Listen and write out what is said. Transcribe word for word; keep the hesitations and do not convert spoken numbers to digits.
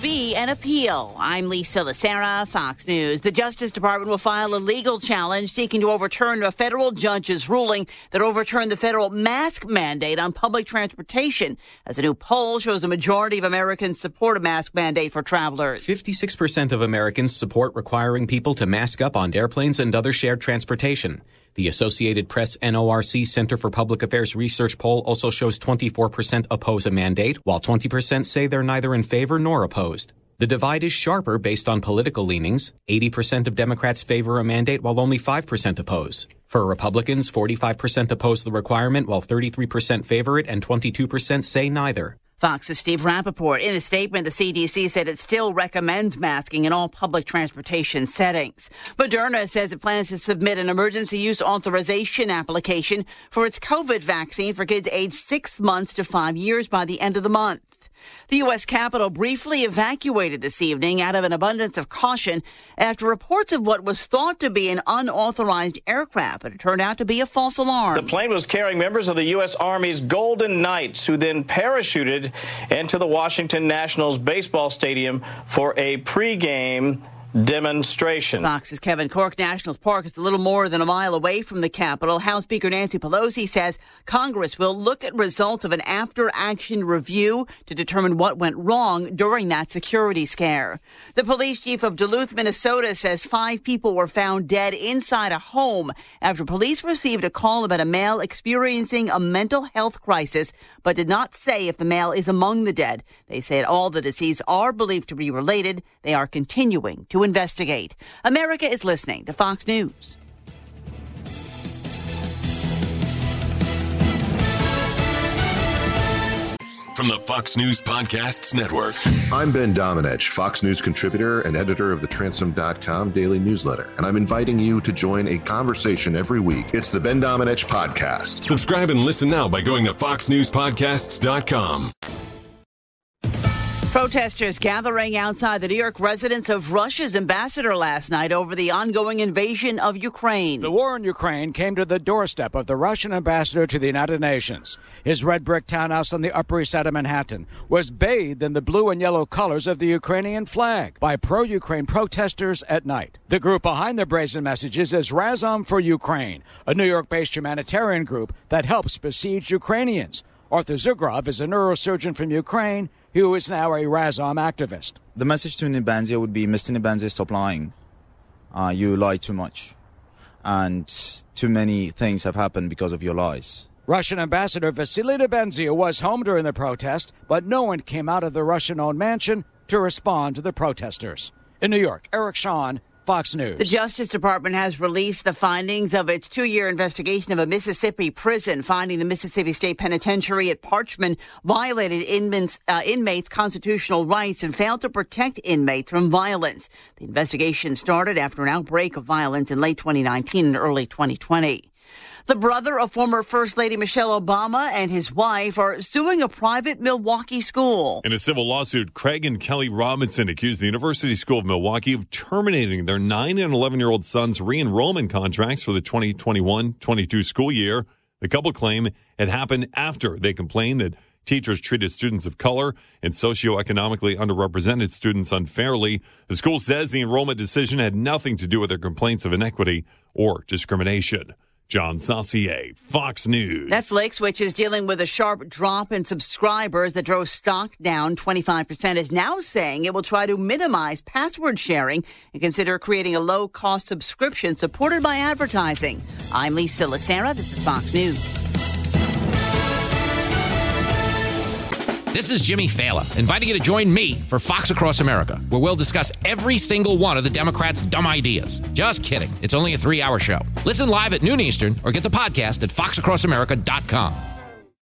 be an appeal. I'm Lisa Lacera, Fox News. The Justice Department will file a legal challenge seeking to overturn a federal judge's ruling that overturned the federal mask mandate on public transportation, as a new poll shows a majority of Americans support a mask mandate for travelers. fifty-six percent of Americans support requiring people to mask up on airplanes and other shared transportation. The Associated Press N O R C Center for Public Affairs research poll also shows twenty-four percent oppose a mandate, while twenty percent say they're neither in favor nor opposed. The divide is sharper based on political leanings. eighty percent of Democrats favor a mandate, while only five percent oppose. For Republicans, forty-five percent oppose the requirement, while thirty-three percent favor it and twenty-two percent say neither. Fox's Steve Rappaport. In a statement, the C D C said it still recommends masking in all public transportation settings. Moderna says it plans to submit an emergency use authorization application for its COVID vaccine for kids aged six months to five years by the end of the month. The U S Capitol briefly evacuated this evening out of an abundance of caution after reports of what was thought to be an unauthorized aircraft, but it turned out to be a false alarm. The plane was carrying members of the U S Army's Golden Knights, who then parachuted into the Washington Nationals baseball stadium for a pregame demonstration. Fox's Kevin Cork. Nationals Park is a little more than a mile away from the Capitol. House Speaker Nancy Pelosi says Congress will look at results of an after-action review to determine what went wrong during that security scare. The police chief of Duluth, Minnesota, says five people were found dead inside a home after police received a call about a male experiencing a mental health crisis, but did not say if the male is among the dead. They said all the deceased are believed to be related. They are continuing to investigate. America is listening to Fox News. From the Fox News Podcasts Network. I'm Ben Domenech, Fox News contributor and editor of the Transom dot com daily newsletter, and I'm inviting you to join a conversation every week. It's the Ben Domenech Podcast. Subscribe and listen now by going to fox news podcasts dot com. Protesters gathering outside the New York residence of Russia's ambassador last night over the ongoing invasion of Ukraine. The war in Ukraine came to the doorstep of the Russian ambassador to the United Nations. His red brick townhouse on the Upper East Side of Manhattan was bathed in the blue and yellow colors of the Ukrainian flag by pro-Ukraine protesters at night. The group behind the brazen messages is Razom for Ukraine, a New York-based humanitarian group that helps besieged Ukrainians. Arthur Zugrov is a neurosurgeon from Ukraine who is now a Razom activist. The message to Nebenzia would be, Mister Nebenzia, stop lying. Uh, you lie too much. And too many things have happened because of your lies. Russian Ambassador Vasily Nebenzia was home during the protest, but no one came out of the Russian-owned mansion to respond to the protesters. In New York, Eric Shawn, Fox News. The Justice Department has released the findings of its two-year investigation of a Mississippi prison, finding the Mississippi State Penitentiary at Parchman violated inmates, uh, inmates' constitutional rights and failed to protect inmates from violence. The investigation started after an outbreak of violence in late twenty nineteen and early twenty twenty. The brother of former First Lady Michelle Obama and his wife are suing a private Milwaukee school. In a civil lawsuit, Craig and Kelly Robinson accused the University School of Milwaukee of terminating their nine and eleven-year-old sons' re-enrollment contracts for the twenty twenty-one twenty-two school year. The couple claim it happened after they complained that teachers treated students of color and socioeconomically underrepresented students unfairly. The school says the enrollment decision had nothing to do with their complaints of inequity or discrimination. John Saucier, Fox News. Netflix, which is dealing with a sharp drop in subscribers that drove stock down twenty-five percent, is now saying it will try to minimize password sharing and consider creating a low-cost subscription supported by advertising. I'm Lisa Lacera. This is Fox News. This is Jimmy Fallon, inviting you to join me for Fox Across America, where we'll discuss every single one of the Democrats' dumb ideas. Just kidding. It's only a three-hour show. Listen live at noon Eastern or get the podcast at fox across america dot com.